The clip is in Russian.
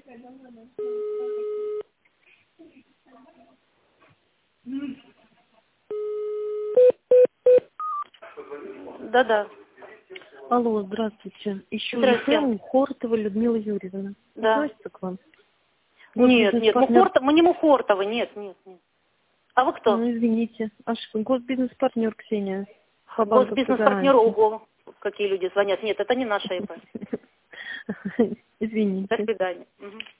Да-да. Алло, здравствуйте. Ищу Здравствуйте. ЕФМ Хортова Людмила Юрьевна. Да. Относится к вам? Нет, нет, Госбизнес-партнер. мы не Мухортовы, нет. А вы кто? Ну, извините. Госбизнес-партнер Ксения. По банковской Госбизнес-партнер, гарантии. ого. Какие люди звонят. Нет, это не наша ИП. Извините. До свидания. Угу.